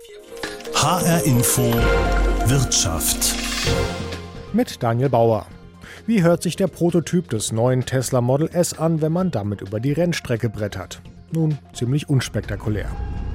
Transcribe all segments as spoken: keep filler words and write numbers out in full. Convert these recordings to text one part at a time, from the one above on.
H R Info Wirtschaft mit Daniel Bauer. Wie hört sich der Prototyp des neuen Tesla Model S an, wenn man damit über die Rennstrecke brettert? Nun, ziemlich unspektakulär.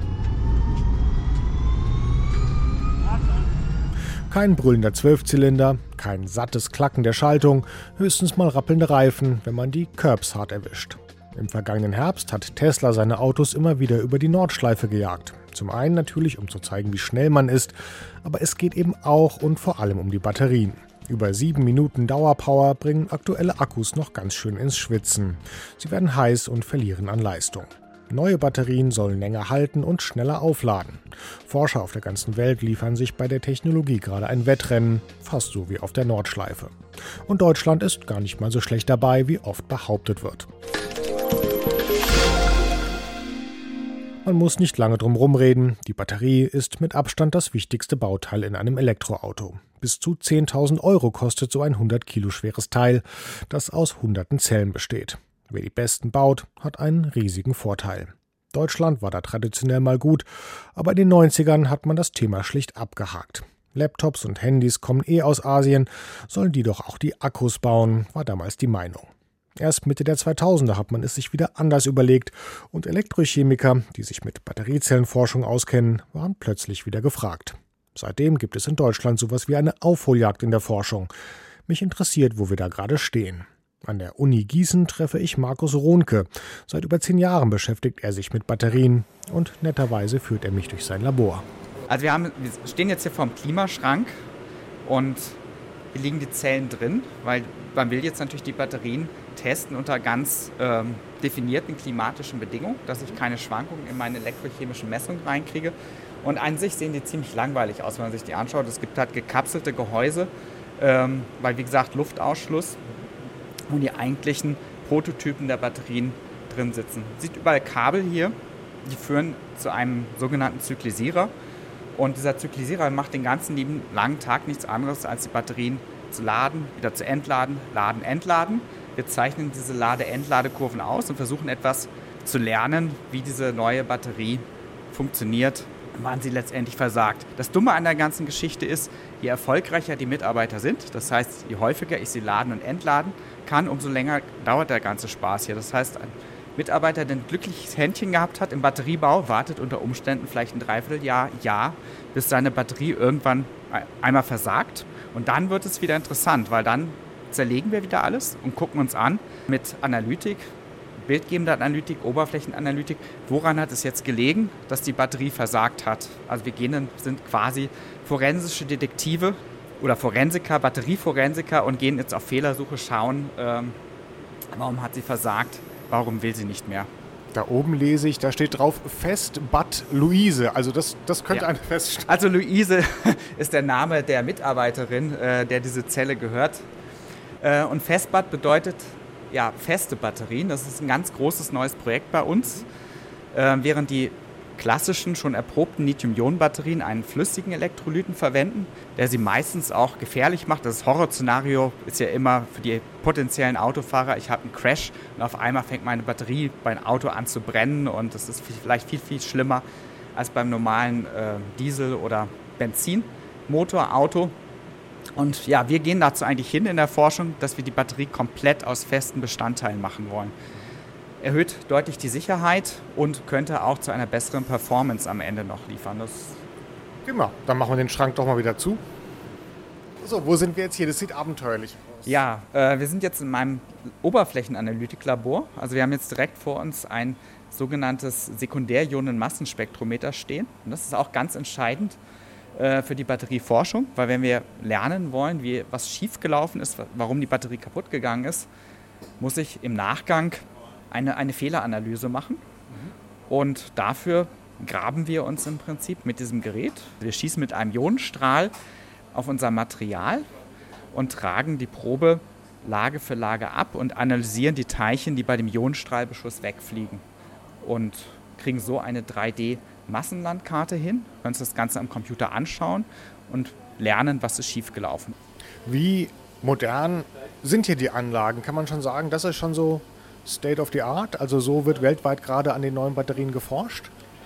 Kein brüllender Zwölfzylinder, kein sattes Klacken der Schaltung, höchstens mal rappelnde Reifen, wenn man die Curbs hart erwischt. Im vergangenen Herbst hat Tesla seine Autos immer wieder über die Nordschleife gejagt. Zum einen natürlich, um zu zeigen, wie schnell man ist, aber es geht eben auch und vor allem um die Batterien. Über sieben Minuten Dauerpower bringen aktuelle Akkus noch ganz schön ins Schwitzen. Sie werden heiß und verlieren an Leistung. Neue Batterien sollen länger halten und schneller aufladen. Forscher auf der ganzen Welt liefern sich bei der Technologie gerade ein Wettrennen, fast so wie auf der Nordschleife. Und Deutschland ist gar nicht mal so schlecht dabei, wie oft behauptet wird. Man muss nicht lange drum rumreden, die Batterie ist mit Abstand das wichtigste Bauteil in einem Elektroauto. Bis zu zehntausend Euro kostet so ein hundert Kilo schweres Teil, das aus hunderten Zellen besteht. Wer die besten baut, hat einen riesigen Vorteil. Deutschland war da traditionell mal gut, aber in den neunzigern hat man das Thema schlicht abgehakt. Laptops und Handys kommen eh aus Asien, sollen die doch auch die Akkus bauen, war damals die Meinung. Erst Mitte der zweitausender hat man es sich wieder anders überlegt und Elektrochemiker, die sich mit Batteriezellenforschung auskennen, waren plötzlich wieder gefragt. Seitdem gibt es in Deutschland sowas wie eine Aufholjagd in der Forschung. Mich interessiert, wo wir da gerade stehen. An der Uni Gießen treffe ich Markus Rohnke. Seit über zehn Jahren beschäftigt er sich mit Batterien und netterweise führt er mich durch sein Labor. Also wir, haben, wir stehen jetzt hier vorm Klimaschrank und hier liegen die Zellen drin, weil man will jetzt natürlich die Batterien testen unter ganz ähm, definierten klimatischen Bedingungen, dass ich keine Schwankungen in meine elektrochemischen Messungen reinkriege. Und an sich sehen die ziemlich langweilig aus, wenn man sich die anschaut. Es gibt halt gekapselte Gehäuse, ähm, weil wie gesagt Luftausschluss und die eigentlichen Prototypen der Batterien drin sitzen. Man sieht überall Kabel hier, die führen zu einem sogenannten Zyklisierer. Und dieser Zyklisierer macht den ganzen lieben langen Tag nichts anderes, als die Batterien zu laden, wieder zu entladen, laden, entladen. Wir zeichnen diese Lade-Entladekurven aus und versuchen etwas zu lernen, wie diese neue Batterie funktioniert, wann sie letztendlich versagt. Das Dumme an der ganzen Geschichte ist, je erfolgreicher die Mitarbeiter sind, das heißt, je häufiger ich sie laden und entladen kann, umso länger dauert der ganze Spaß hier. Das heißt, ein Mitarbeiter, der ein glückliches Händchen gehabt hat im Batteriebau, wartet unter Umständen vielleicht ein Dreivierteljahr, Jahr, bis seine Batterie irgendwann einmal versagt. Und dann wird es wieder interessant, weil dann zerlegen wir wieder alles und gucken uns an mit Analytik, bildgebender Analytik, Oberflächenanalytik, woran hat es jetzt gelegen, dass die Batterie versagt hat. Also wir gehen, sind quasi forensische Detektive oder Forensiker, Batterieforensiker und gehen jetzt auf Fehlersuche, schauen, ähm, warum hat sie versagt, warum will sie nicht mehr. Da oben lese ich, da steht drauf Fest Bad Luise. Also das, das könnte ja. eine Feststellung. Also Luise ist der Name der Mitarbeiterin, äh, der diese Zelle gehört. Äh, und Festbad bedeutet ja feste Batterien. Das ist ein ganz großes neues Projekt bei uns. Äh, während die klassischen, schon erprobten Lithium-Ionen-Batterien einen flüssigen Elektrolyten verwenden, der sie meistens auch gefährlich macht. Das Horrorszenario ist ja immer für die potenziellen Autofahrer, ich habe einen Crash und auf einmal fängt meine Batterie beim Auto an zu brennen und das ist vielleicht viel, viel schlimmer als beim normalen äh, Diesel- oder Benzinmotorauto. Und ja, wir gehen dazu eigentlich hin in der Forschung, dass wir die Batterie komplett aus festen Bestandteilen machen wollen. Erhöht deutlich die Sicherheit und könnte auch zu einer besseren Performance am Ende noch liefern. Das Prima, dann machen wir den Schrank doch mal wieder zu. So, wo sind wir jetzt hier? Das sieht abenteuerlich aus. Ja, äh, wir sind jetzt in meinem Oberflächenanalytiklabor. Also wir haben jetzt direkt vor uns ein sogenanntes Sekundärionenmassenspektrometer stehen. Und das ist auch ganz entscheidend äh, für die Batterieforschung, weil wenn wir lernen wollen, wie, was schiefgelaufen ist, warum die Batterie kaputt gegangen ist, muss ich im Nachgang eine, eine Fehleranalyse machen. Mhm. Und dafür graben wir uns im Prinzip mit diesem Gerät. Wir schießen mit einem Ionenstrahl auf unser Material und tragen die Probe Lage für Lage ab und analysieren die Teilchen, die bei dem Ionenstrahlbeschuss wegfliegen. Und kriegen so eine drei D-Massenlandkarte hin, können uns das Ganze am Computer anschauen und lernen, was ist schiefgelaufen. Wie modern sind hier die Anlagen? Kann man schon sagen, das ist schon so State of the Art? Also so wird weltweit gerade an den neuen Batterien geforscht?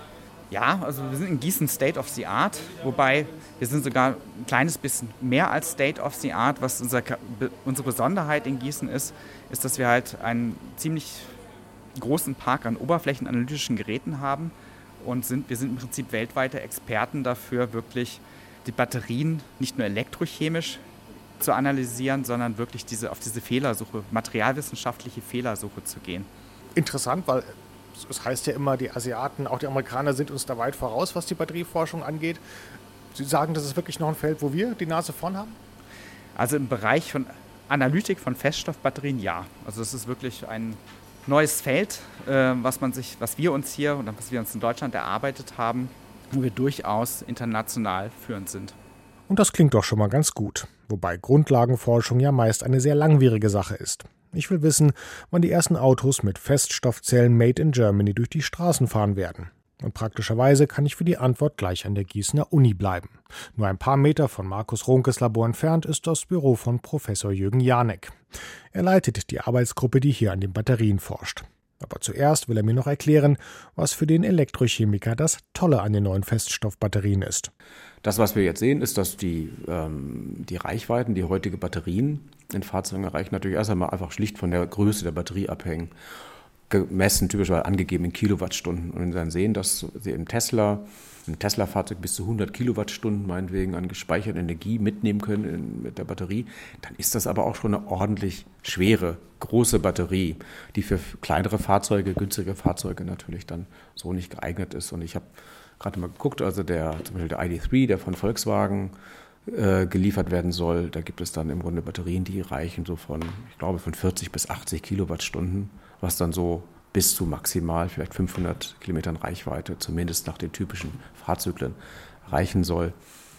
Ja, also wir sind in Gießen State of the Art, wobei wir sind sogar ein kleines bisschen mehr als State of the Art. Was unser, unsere Besonderheit in Gießen ist, ist, dass wir halt einen ziemlich großen Park an oberflächenanalytischen Geräten haben und sind, wir sind im Prinzip weltweite Experten dafür, wirklich die Batterien nicht nur elektrochemisch zu analysieren, sondern wirklich diese, auf diese Fehlersuche, materialwissenschaftliche Fehlersuche zu gehen. Interessant, weil es heißt ja immer, die Asiaten, auch die Amerikaner sind uns da weit voraus, was die Batterieforschung angeht. Sie sagen, das ist wirklich noch ein Feld, wo wir die Nase vorn haben? Also im Bereich von Analytik von Feststoffbatterien, ja. Also das ist wirklich ein neues Feld, äh, was man sich, was wir uns hier und was wir uns in Deutschland erarbeitet haben, wo wir durchaus international führend sind. Und das klingt doch schon mal ganz gut, wobei Grundlagenforschung ja meist eine sehr langwierige Sache ist. Ich will wissen, wann die ersten Autos mit Feststoffzellen Made in Germany durch die Straßen fahren werden. Und praktischerweise kann ich für die Antwort gleich an der Gießener Uni bleiben. Nur ein paar Meter von Markus Runkes Labor entfernt ist das Büro von Professor Jürgen Janek. Er leitet die Arbeitsgruppe, die hier an den Batterien forscht. Aber zuerst will er mir noch erklären, was für den Elektrochemiker das Tolle an den neuen Feststoffbatterien ist. Das, was wir jetzt sehen, ist, dass die, ähm, die Reichweiten, die heutige Batterien in Fahrzeugen erreichen, natürlich erst einmal einfach schlicht von der Größe der Batterie abhängen. Gemessen, typischerweise angegeben in Kilowattstunden. Und wenn Sie dann sehen, dass Sie im Tesla, im Tesla-Fahrzeug bis zu hundert Kilowattstunden meinetwegen an gespeicherter Energie mitnehmen können in, mit der Batterie, dann ist das aber auch schon eine ordentlich schwere, große Batterie, die für kleinere Fahrzeuge, günstige Fahrzeuge natürlich dann so nicht geeignet ist. Und ich habe gerade mal geguckt, also der, zum Beispiel der I D drei, der von Volkswagen äh, geliefert werden soll, da gibt es dann im Grunde Batterien, die reichen so von, ich glaube, von vierzig bis achtzig Kilowattstunden, was dann so bis zu maximal vielleicht fünfhundert Kilometern Reichweite, zumindest nach den typischen Fahrzyklen, reichen soll.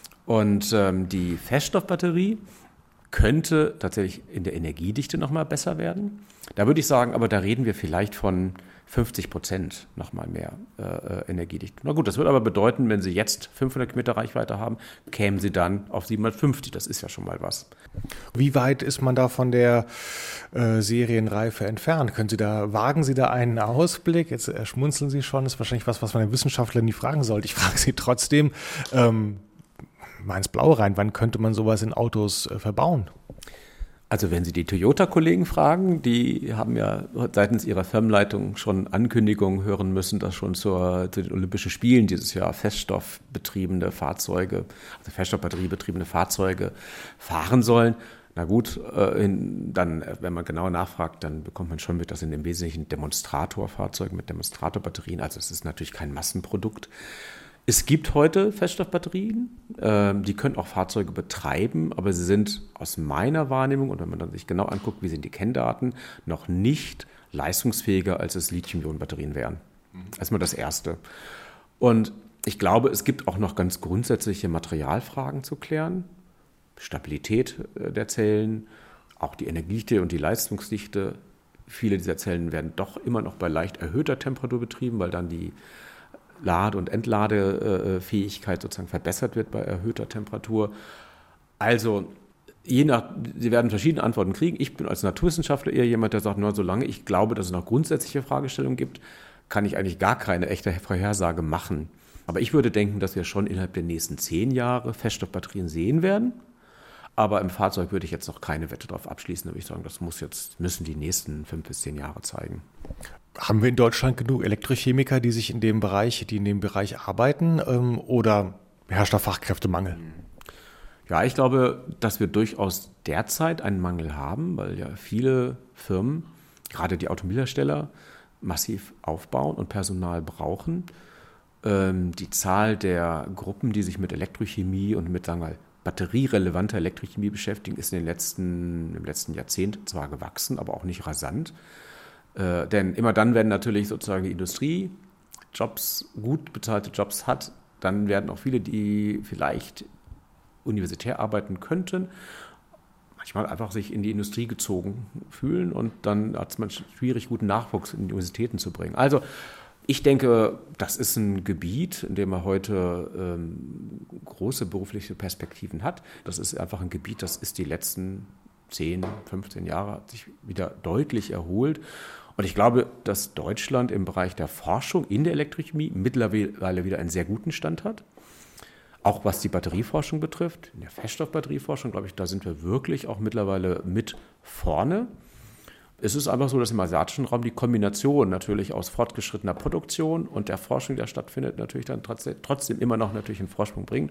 Und ähm, die Feststoffbatterie könnte tatsächlich in der Energiedichte nochmal besser werden. Da würde ich sagen, aber da reden wir vielleicht von fünfzig Prozent nochmal mehr äh, Energiedichte. Na gut, das würde aber bedeuten, wenn Sie jetzt fünfhundert Kilometer Reichweite haben, kämen Sie dann auf siebenhundertfünfzig. Das ist ja schon mal was. Wie weit ist man da von der äh, Serienreife entfernt? Können Sie da, wagen Sie da einen Ausblick? Jetzt äh, schmunzeln Sie schon, das ist wahrscheinlich was, was man den Wissenschaftlern nie fragen sollte. Ich frage Sie trotzdem, ähm, mal ins Blaue rein, wann könnte man sowas in Autos äh, verbauen? Also wenn Sie die Toyota-Kollegen fragen, die haben ja seitens ihrer Firmenleitung schon Ankündigungen hören müssen, dass schon zur, zu den Olympischen Spielen dieses Jahr feststoffbetriebene Fahrzeuge, also feststoffbatteriebetriebene Fahrzeuge fahren sollen. Na gut, äh, in, dann, wenn man genauer nachfragt, dann bekommt man schon mit, dass in dem Wesentlichen Demonstratorfahrzeugen mit Demonstratorbatterien, also es ist natürlich kein Massenprodukt. Es gibt heute Feststoffbatterien, äh, die können auch Fahrzeuge betreiben, aber sie sind aus meiner Wahrnehmung, und wenn man dann sich genau anguckt, wie sind die Kenndaten, noch nicht leistungsfähiger, als es Lithium-Ionen-Batterien wären. Erstmal das Erste. Und ich glaube, es gibt auch noch ganz grundsätzliche Materialfragen zu klären. Stabilität der Zellen, auch die Energiedichte und die Leistungsdichte. Viele dieser Zellen werden doch immer noch bei leicht erhöhter Temperatur betrieben, weil dann die Lade- und Entladefähigkeit sozusagen verbessert wird bei erhöhter Temperatur. Also je nach, Sie werden verschiedene Antworten kriegen. Ich bin als Naturwissenschaftler eher jemand, der sagt, nur solange ich glaube, dass es noch grundsätzliche Fragestellungen gibt, kann ich eigentlich gar keine echte Vorhersage machen. Aber ich würde denken, dass wir schon innerhalb der nächsten zehn Jahre Feststoffbatterien sehen werden. Aber im Fahrzeug würde ich jetzt noch keine Wette darauf abschließen. Da würde ich sagen, das muss jetzt, müssen die nächsten fünf bis zehn Jahre zeigen. Haben wir in Deutschland genug Elektrochemiker, die sich in dem Bereich, die in dem Bereich arbeiten, ähm, oder herrscht da Fachkräftemangel? Ja, ich glaube, dass wir durchaus derzeit einen Mangel haben, weil ja viele Firmen, gerade die Automobilhersteller, massiv aufbauen und Personal brauchen. Ähm, die Zahl der Gruppen, die sich mit Elektrochemie und mit, sagen wir mal, batterierelevanter Elektrochemie beschäftigen, ist in den letzten, im letzten Jahrzehnt zwar gewachsen, aber auch nicht rasant. Äh, denn immer dann, wenn natürlich sozusagen die Industrie Jobs, gut bezahlte Jobs hat, dann werden auch viele, die vielleicht universitär arbeiten könnten, manchmal einfach sich in die Industrie gezogen fühlen und dann hat es manchmal schwierig, guten Nachwuchs in die Universitäten zu bringen. Also ich denke, das ist ein Gebiet, in dem man heute ähm, große berufliche Perspektiven hat. Das ist einfach ein Gebiet, das ist die letzten zehn, fünfzehn Jahre hat sich wieder deutlich erholt. Und ich glaube, dass Deutschland im Bereich der Forschung in der Elektrochemie mittlerweile wieder einen sehr guten Stand hat. Auch was die Batterieforschung betrifft, in der Feststoffbatterieforschung, glaube ich, da sind wir wirklich auch mittlerweile mit vorne. Es ist einfach so, dass im asiatischen Raum die Kombination natürlich aus fortgeschrittener Produktion und der Forschung, die da stattfindet, natürlich dann trotzdem immer noch natürlich einen Vorsprung bringt.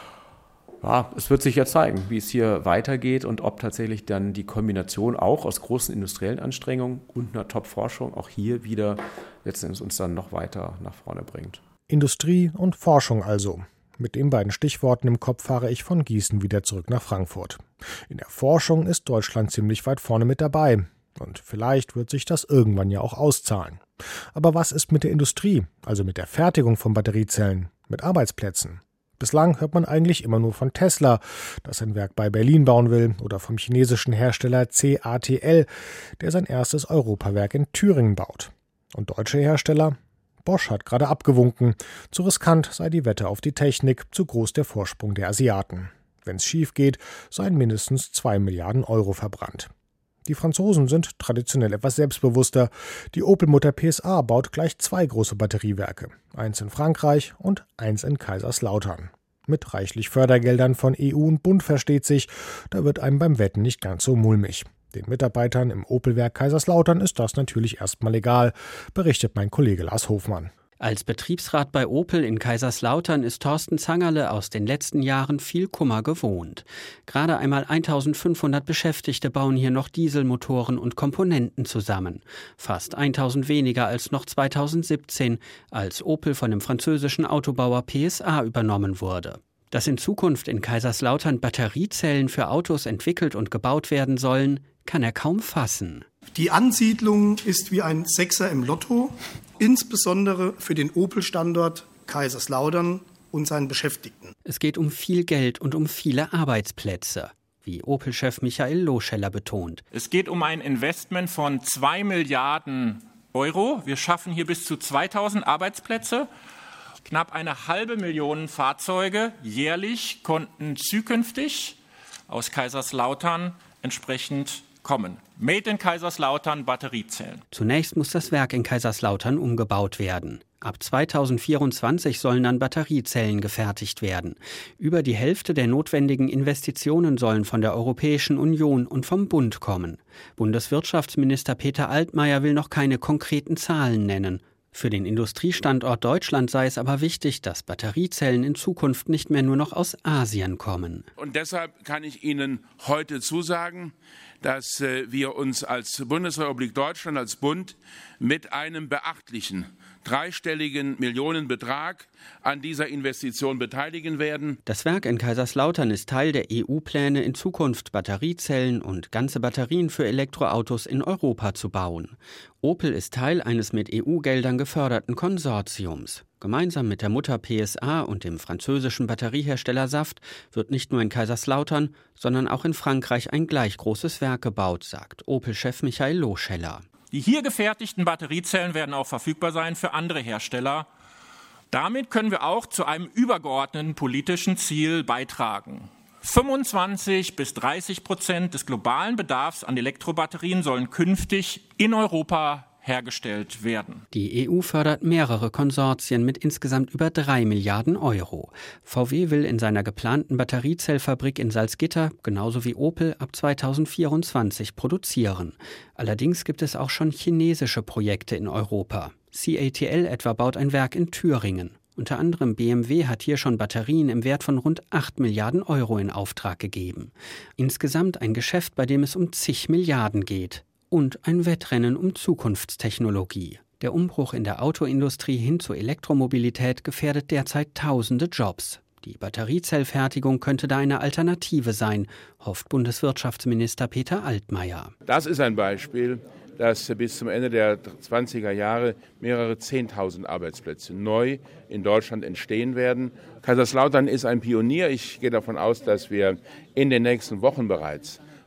Ja, es wird sich ja zeigen, wie es hier weitergeht und ob tatsächlich dann die Kombination auch aus großen industriellen Anstrengungen und einer Top-Forschung auch hier wieder letztendlich uns dann noch weiter nach vorne bringt. Industrie und Forschung also. Mit den beiden Stichworten im Kopf fahre ich von Gießen wieder zurück nach Frankfurt. In der Forschung ist Deutschland ziemlich weit vorne mit dabei. Und vielleicht wird sich das irgendwann ja auch auszahlen. Aber was ist mit der Industrie, also mit der Fertigung von Batteriezellen, mit Arbeitsplätzen? Bislang hört man eigentlich immer nur von Tesla, das ein Werk bei Berlin bauen will, oder vom chinesischen Hersteller C A T L, der sein erstes Europawerk in Thüringen baut. Und deutsche Hersteller? Bosch hat gerade abgewunken. Zu riskant sei die Wette auf die Technik, zu groß der Vorsprung der Asiaten. Wenn's schief geht, seien mindestens zwei Milliarden Euro verbrannt. Die Franzosen sind traditionell etwas selbstbewusster. Die Opel-Mutter P S A baut gleich zwei große Batteriewerke. Eins in Frankreich und eins in Kaiserslautern. Mit reichlich Fördergeldern von E U und Bund versteht sich, da wird einem beim Wetten nicht ganz so mulmig. Den Mitarbeitern im Opel-Werk Kaiserslautern ist das natürlich erstmal egal, berichtet mein Kollege Lars Hofmann. Als Betriebsrat bei Opel in Kaiserslautern ist Thorsten Zangerle aus den letzten Jahren viel Kummer gewohnt. Gerade einmal eintausendfünfhundert Beschäftigte bauen hier noch Dieselmotoren und Komponenten zusammen. Fast eintausend weniger als noch zweitausendsiebzehn, als Opel von dem französischen Autobauer P S A übernommen wurde. Dass in Zukunft in Kaiserslautern Batteriezellen für Autos entwickelt und gebaut werden sollen, kann er kaum fassen. Die Ansiedlung ist wie ein Sechser im Lotto, insbesondere für den Opel-Standort Kaiserslautern und seinen Beschäftigten. Es geht um viel Geld und um viele Arbeitsplätze, wie Opel-Chef Michael Loscheller betont. Es geht um ein Investment von zwei Milliarden Euro. Wir schaffen hier bis zu zweitausend Arbeitsplätze. Knapp eine halbe Million Fahrzeuge jährlich konnten zukünftig aus Kaiserslautern entsprechend kommen. Made in Kaiserslautern Batteriezellen. Zunächst muss das Werk in Kaiserslautern umgebaut werden. Ab zweitausendvierundzwanzig sollen dann Batteriezellen gefertigt werden. Über die Hälfte der notwendigen Investitionen sollen von der Europäischen Union und vom Bund kommen. Bundeswirtschaftsminister Peter Altmaier will noch keine konkreten Zahlen nennen. Für den Industriestandort Deutschland sei es aber wichtig, dass Batteriezellen in Zukunft nicht mehr nur noch aus Asien kommen. Und deshalb kann ich Ihnen heute zusagen, dass wir uns als Bundesrepublik Deutschland, als Bund, mit einem beachtlichen dreistelligen Millionenbetrag an dieser Investition beteiligen werden. Das Werk in Kaiserslautern ist Teil der E U-Pläne, in Zukunft Batteriezellen und ganze Batterien für Elektroautos in Europa zu bauen. Opel ist Teil eines mit E U-Geldern geförderten Konsortiums. Gemeinsam mit der Mutter P S A und dem französischen Batteriehersteller Saft wird nicht nur in Kaiserslautern, sondern auch in Frankreich ein gleich großes Werk gebaut, sagt Opel-Chef Michael Loscheller. Die hier gefertigten Batteriezellen werden auch verfügbar sein für andere Hersteller. Damit können wir auch zu einem übergeordneten politischen Ziel beitragen. fünfundzwanzig bis dreißig Prozent des globalen Bedarfs an Elektrobatterien sollen künftig in Europa hergestellt werden. Die E U fördert mehrere Konsortien mit insgesamt über drei Milliarden Euro. V W will in seiner geplanten Batteriezellfabrik in Salzgitter, genauso wie Opel, ab zweitausendvierundzwanzig produzieren. Allerdings gibt es auch schon chinesische Projekte in Europa. C A T L etwa baut ein Werk in Thüringen. Unter anderem B M W hat hier schon Batterien im Wert von rund acht Milliarden Euro in Auftrag gegeben. Insgesamt ein Geschäft, bei dem es um zig Milliarden geht. Und ein Wettrennen um Zukunftstechnologie. Der Umbruch in der Autoindustrie hin zur Elektromobilität gefährdet derzeit tausende Jobs. Die Batteriezellfertigung könnte da eine Alternative sein, hofft Bundeswirtschaftsminister Peter Altmaier. Das ist ein Beispiel, dass bis zum Ende der zwanziger Jahre mehrere zehntausend Arbeitsplätze neu in Deutschland entstehen werden. Kaiserslautern ist ein Pionier. Ich gehe davon aus, dass wir in den nächsten Wochen bereits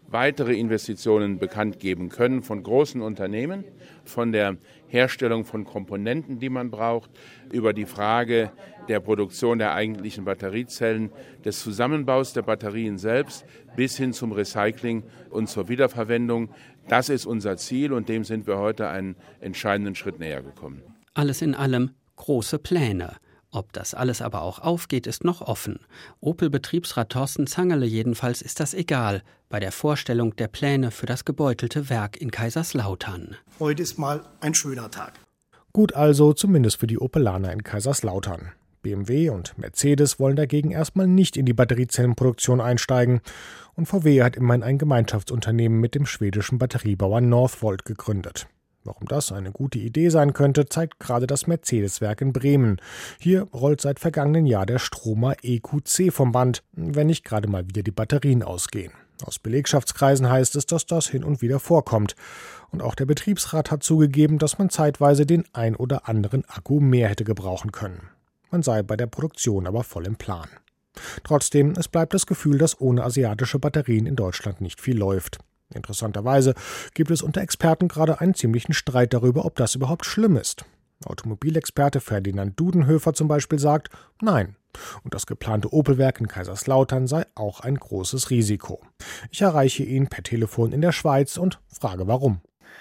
weitere Investitionen bekannt geben können von großen Unternehmen, von der Herstellung von Komponenten, die man braucht, über die Frage der Produktion der eigentlichen Batteriezellen, des Zusammenbaus der Batterien selbst bis hin zum Recycling und zur Wiederverwendung. Das ist unser Ziel und dem sind wir heute einen entscheidenden Schritt näher gekommen. Alles in allem große Pläne. Ob das alles aber auch aufgeht, ist noch offen. Opel-Betriebsrat Thorsten Zangerle jedenfalls ist das egal bei der Vorstellung der Pläne für das gebeutelte Werk in Kaiserslautern. Heute ist mal ein schöner Tag. Gut also, zumindest für die Opelaner in Kaiserslautern. B M W und Mercedes wollen dagegen erstmal nicht in die Batteriezellenproduktion einsteigen. Und V W hat immerhin ein Gemeinschaftsunternehmen mit dem schwedischen Batteriebauer Northvolt gegründet. Warum das eine gute Idee sein könnte, zeigt gerade das Mercedes-Werk in Bremen. Hier rollt seit vergangenen Jahr der Stromer E Q C vom Band, wenn nicht gerade mal wieder die Batterien ausgehen. Aus Belegschaftskreisen heißt es, dass das hin und wieder vorkommt. Und auch der Betriebsrat hat zugegeben, dass man zeitweise den ein oder anderen Akku mehr hätte gebrauchen können. Man sei bei der Produktion aber voll im Plan. Trotzdem, es bleibt das Gefühl, dass ohne asiatische Batterien in Deutschland nicht viel läuft. Interessanterweise gibt es unter Experten gerade einen ziemlichen Streit darüber, ob das überhaupt schlimm ist. Automobilexperte Ferdinand Dudenhöfer zum Beispiel sagt, nein. Und das geplante Opel-Werk in Kaiserslautern sei auch ein großes Risiko. Ich erreiche ihn per Telefon in der Schweiz und frage warum.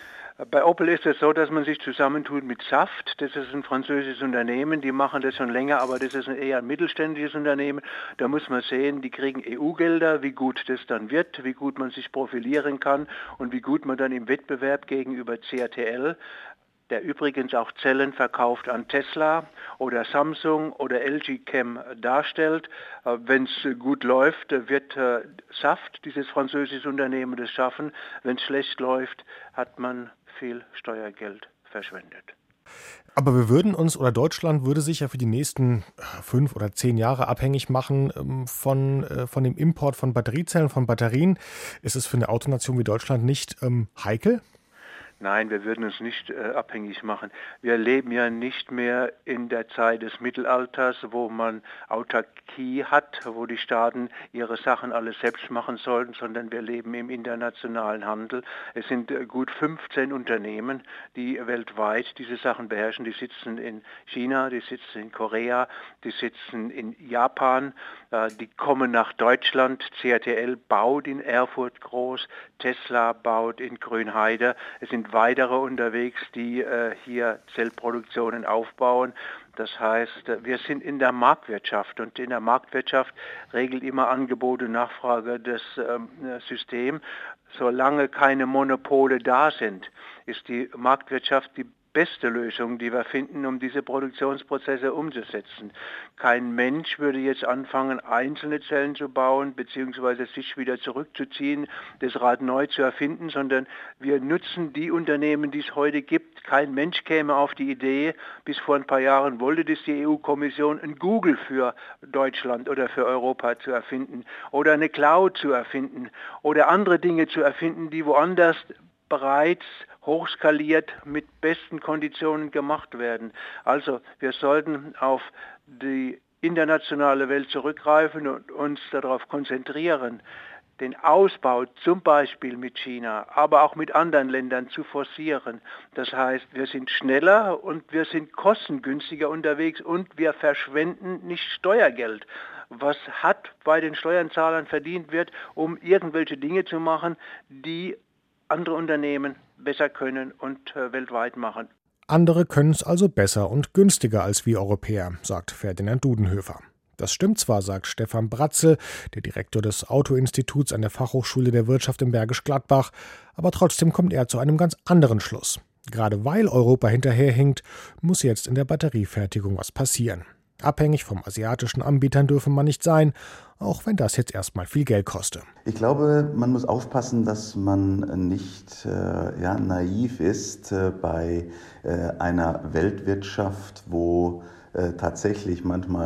Bei Opel ist es so, dass man sich zusammentut mit Saft. Das ist ein französisches Unternehmen, die machen das schon länger, aber das ist ein eher ein mittelständisches Unternehmen. Da muss man sehen, die kriegen E U-Gelder, wie gut das dann wird, wie gut man sich profilieren kann und wie gut man dann im Wettbewerb gegenüber C A T L, der übrigens auch Zellen verkauft an Tesla oder Samsung oder L G Chem darstellt. Wenn es gut läuft, wird Saft, dieses französische Unternehmen, das schaffen. Wenn es schlecht läuft, hat man viel Steuergeld verschwendet. Aber wir würden uns, oder Deutschland würde sich ja für die nächsten fünf oder zehn Jahre abhängig machen von, von dem Import von Batteriezellen, von Batterien. Ist es für eine Autonation wie Deutschland nicht ähm, heikel? Nein, wir würden uns nicht äh, abhängig machen. Wir leben ja nicht mehr in der Zeit des Mittelalters, wo man Autarkie hat, wo die Staaten ihre Sachen alles selbst machen sollten, sondern wir leben im internationalen Handel. Es sind äh, gut fünfzehn Unternehmen, die weltweit diese Sachen beherrschen. Die sitzen in China, die sitzen in Korea, die sitzen in Japan, äh, die kommen nach Deutschland. C A T L baut in Erfurt groß, Tesla baut in Grünheide. Es sind weitere unterwegs, die äh, hier Zellproduktionen aufbauen. Das heißt, wir sind in der Marktwirtschaft und in der Marktwirtschaft regelt immer Angebot und Nachfrage das ähm, System. Solange keine Monopole da sind, ist die Marktwirtschaft die beste Lösung, die wir finden, um diese Produktionsprozesse umzusetzen. Kein Mensch würde jetzt anfangen, einzelne Zellen zu bauen, beziehungsweise sich wieder zurückzuziehen, das Rad neu zu erfinden, sondern wir nutzen die Unternehmen, die es heute gibt. Kein Mensch käme auf die Idee, bis vor ein paar Jahren wollte das die E U-Kommission, ein Google für Deutschland oder für Europa zu erfinden oder eine Cloud zu erfinden oder andere Dinge zu erfinden, die woanders bereits hochskaliert mit besten Konditionen gemacht werden. Also wir sollten auf die internationale Welt zurückgreifen und uns darauf konzentrieren, den Ausbau zum Beispiel mit China, aber auch mit anderen Ländern zu forcieren. Das heißt, wir sind schneller und wir sind kostengünstiger unterwegs und wir verschwenden nicht Steuergeld, was hat bei den Steuerzahlern verdient wird, um irgendwelche Dinge zu machen, die andere Unternehmen besser können und äh, weltweit machen. Andere können es also besser und günstiger als wir Europäer, sagt Ferdinand Dudenhöfer. Das stimmt zwar, sagt Stefan Bratzel, der Direktor des Autoinstituts an der Fachhochschule der Wirtschaft in Bergisch Gladbach, aber trotzdem kommt er zu einem ganz anderen Schluss. Gerade weil Europa hinterherhinkt, muss jetzt in der Batteriefertigung was passieren. Abhängig vom asiatischen Anbietern dürfe man nicht sein, auch wenn das jetzt erstmal viel Geld koste. Ich glaube, man muss aufpassen, dass man nicht äh, ja, naiv ist äh, bei äh, einer Weltwirtschaft, wo äh, tatsächlich manchmal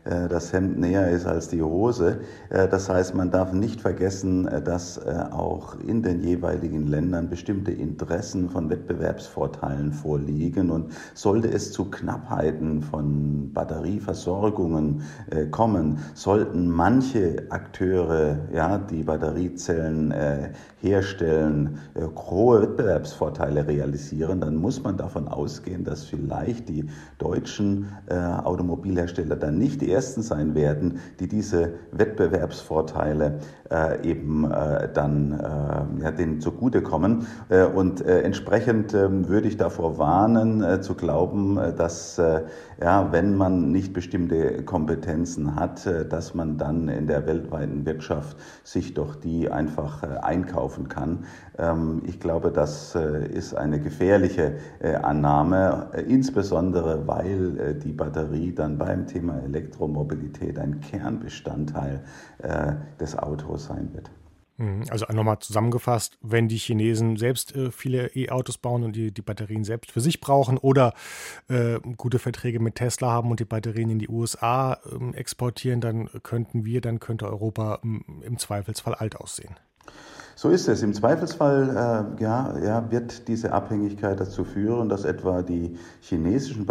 das Hemd näher ist als die Hose. Das heißt, man darf nicht vergessen, dass auch in den jeweiligen Ländern bestimmte Interessen von Wettbewerbsvorteilen vorliegen. Und sollte es zu Knappheiten von Batterieversorgungen kommen, sollten manche Akteure, ja, die Batteriezellen herstellen, hohe Wettbewerbsvorteile realisieren, dann muss man davon ausgehen, dass vielleicht die deutschen äh, Automobilhersteller dann nicht die ersten sein werden, die diese Wettbewerbsvorteile äh, eben äh, dann äh, ja, denen zugutekommen. Äh, und äh, entsprechend äh, würde ich davor warnen, äh, zu glauben, äh, dass äh, ja, wenn man nicht bestimmte Kompetenzen hat, äh, dass man dann in der weltweiten Wirtschaft sich doch die einfach äh, einkaufen kann. Ähm, ich glaube, das äh, ist eine gefährliche äh, Annahme, äh, insbesondere weil äh, die Batterie dann beim Thema Elektromobilität ein Kernbestandteil äh, des Autos sein wird. Also nochmal zusammengefasst, wenn die Chinesen selbst äh, viele E-Autos bauen und die, die Batterien selbst für sich brauchen oder äh, gute Verträge mit Tesla haben und die Batterien in die U S A äh, exportieren, dann könnten wir, dann könnte Europa äh, im Zweifelsfall alt aussehen. So ist es. Im Zweifelsfall äh, ja, ja, wird diese Abhängigkeit dazu führen, dass etwa die chinesischen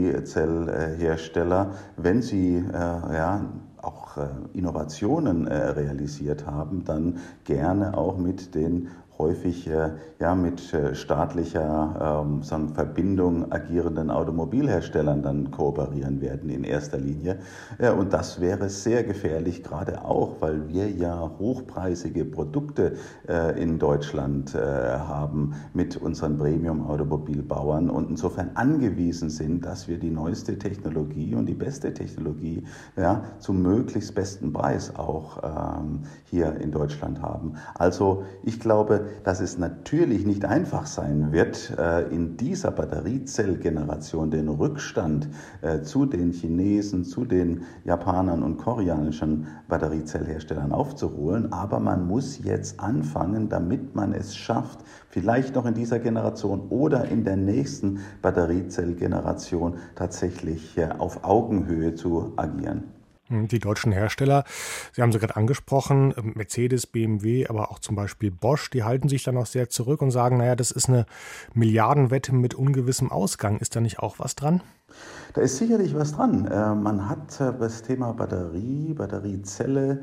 Batteriezellhersteller, wenn sie äh, ja, auch äh, Innovationen äh, realisiert haben, dann gerne auch mit den häufig äh, ja, mit äh, staatlicher ähm, sagen, Verbindung agierenden Automobilherstellern dann kooperieren werden in erster Linie. Äh, und das wäre sehr gefährlich, gerade auch, weil wir ja hochpreisige Produkte äh, in Deutschland äh, haben mit unseren Premium-Automobilbauern und insofern angewiesen sind, dass wir die neueste Technologie und die beste Technologie ja, zum möglichst besten Preis auch ähm, hier in Deutschland haben. Also ich glaube, dass es natürlich nicht einfach sein wird, in dieser Batteriezellgeneration den Rückstand zu den Chinesen, zu den Japanern und koreanischen Batteriezellherstellern aufzuholen. Aber man muss jetzt anfangen, damit man es schafft, vielleicht noch in dieser Generation oder in der nächsten Batteriezellgeneration tatsächlich auf Augenhöhe zu agieren. Die deutschen Hersteller, Sie haben sie gerade angesprochen, Mercedes, B M W, aber auch zum Beispiel Bosch, die halten sich dann auch sehr zurück und sagen, naja, das ist eine Milliardenwette mit ungewissem Ausgang. Ist da nicht auch was dran? Da ist sicherlich was dran. Man hat das Thema Batterie, Batteriezelle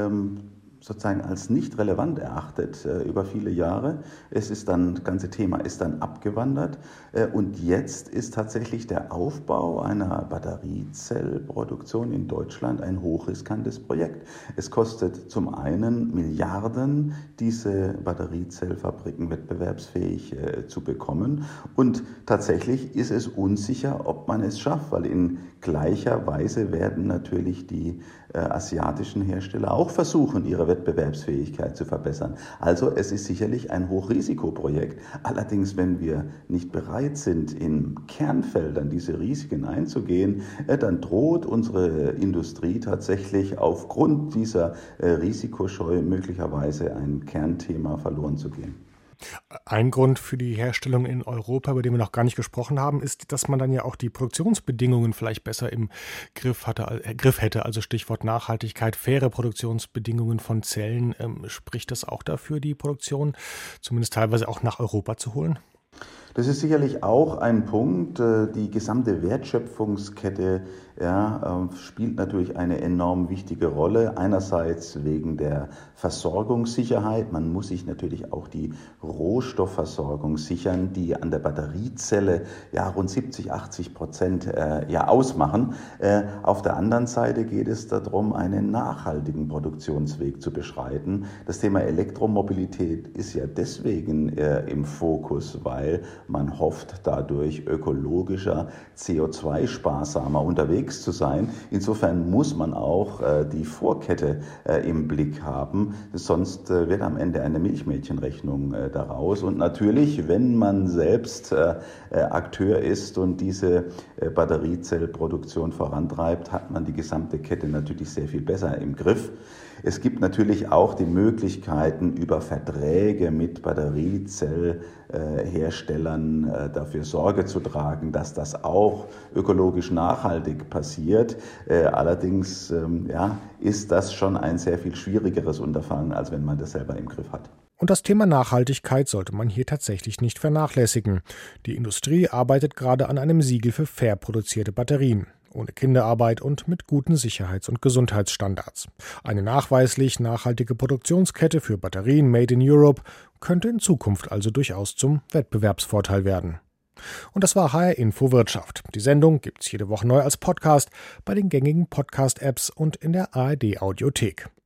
sozusagen als nicht relevant erachtet äh, über viele Jahre. Es ist dann, das ganze Thema ist dann abgewandert äh, und jetzt ist tatsächlich der Aufbau einer Batteriezellproduktion in Deutschland ein hochriskantes Projekt. Es kostet zum einen Milliarden, diese Batteriezellfabriken wettbewerbsfähig äh, zu bekommen und tatsächlich ist es unsicher, ob man es schafft, weil in gleicher Weise werden natürlich die äh, asiatischen Hersteller auch versuchen, ihre Wettbewerbsfähigkeit zu verbessern. Also es ist sicherlich ein Hochrisikoprojekt. Allerdings, wenn wir nicht bereit sind, in Kernfeldern diese Risiken einzugehen, äh, dann droht unsere Industrie tatsächlich aufgrund dieser äh, Risikoscheu möglicherweise ein Kernthema verloren zu gehen. Ein Grund für die Herstellung in Europa, über den wir noch gar nicht gesprochen haben, ist, dass man dann ja auch die Produktionsbedingungen vielleicht besser im Griff, hatte, äh, Griff hätte. Also Stichwort Nachhaltigkeit, faire Produktionsbedingungen von Zellen. Ähm, spricht das auch dafür, die Produktion zumindest teilweise auch nach Europa zu holen? Das ist sicherlich auch ein Punkt. Die gesamte Wertschöpfungskette ja, spielt natürlich eine enorm wichtige Rolle. Einerseits wegen der Versorgungssicherheit. Man muss sich natürlich auch die Rohstoffversorgung sichern, die an der Batteriezelle ja rund siebzig, achtzig Prozent äh, ja ausmachen. Äh, auf der anderen Seite geht es darum, einen nachhaltigen Produktionsweg zu beschreiten. Das Thema Elektromobilität ist ja deswegen äh, im Fokus, weil man hofft, dadurch ökologischer, C O zwei sparsamer unterwegs zu sein. Insofern muss man auch äh, die Vorkette äh, im Blick haben, sonst äh, wird am Ende eine Milchmädchenrechnung äh, daraus. Und natürlich, wenn man selbst äh, äh, Akteur ist und diese äh, Batteriezellproduktion vorantreibt, hat man die gesamte Kette natürlich sehr viel besser im Griff. Es gibt natürlich auch die Möglichkeiten, über Verträge mit Batteriezellherstellern dann äh, dafür Sorge zu tragen, dass das auch ökologisch nachhaltig passiert. Äh, allerdings ähm, ja, ist das schon ein sehr viel schwierigeres Unterfangen, als wenn man das selber im Griff hat. Und das Thema Nachhaltigkeit sollte man hier tatsächlich nicht vernachlässigen. Die Industrie arbeitet gerade an einem Siegel für fair produzierte Batterien, ohne Kinderarbeit und mit guten Sicherheits- und Gesundheitsstandards. Eine nachweislich nachhaltige Produktionskette für Batterien made in Europe könnte in Zukunft also durchaus zum Wettbewerbsvorteil werden. Und das war H R Info Wirtschaft. Die Sendung gibt's jede Woche neu als Podcast bei den gängigen Podcast-Apps und in der A R D Audiothek.